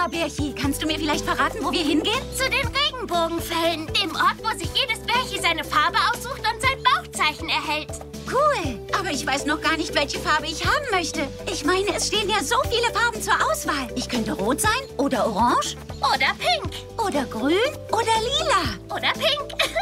Bärchi. Kannst du mir vielleicht verraten, wo wir hingehen? Zu den Regenbogenfällen, dem Ort, wo sich jedes Bärchi seine Farbe aussucht und sein Bauchzeichen erhält. Cool, aber ich weiß noch gar nicht, welche Farbe ich haben möchte. Ich meine, es stehen ja so viele Farben zur Auswahl. Ich könnte rot sein oder orange Oder pink. oder grün oder lila. Oder pink.